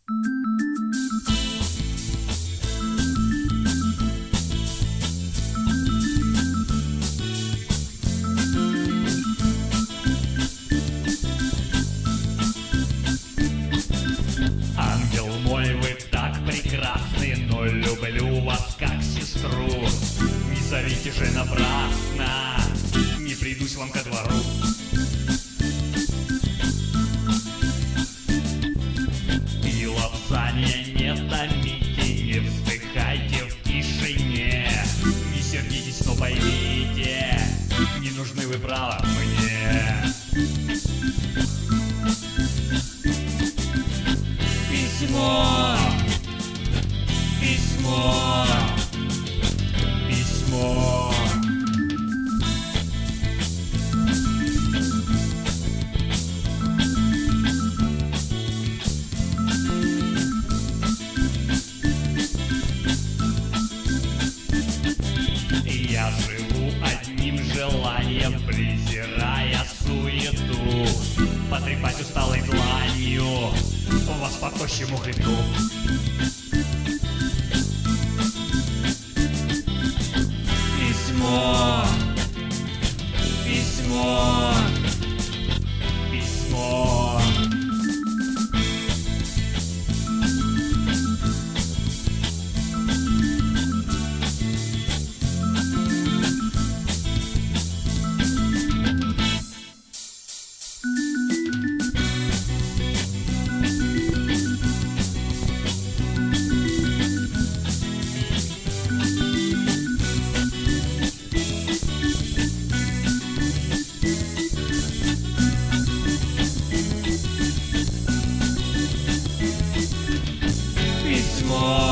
Ангел мой, вы так прекрасны, но люблю вас как сестру. Не зовите же напрасно, не придусь вам ко двору. И лапсания не томите, не вздыхайте в тишине. Не сердитесь, но поймите, не нужны вы, право, мне. Письмо, письмо, письмо. Я живу одним желанием, презирая суету, потрепать усталой дланью вас по тощему хребту. Письмо, письмо, письмо. Письмо.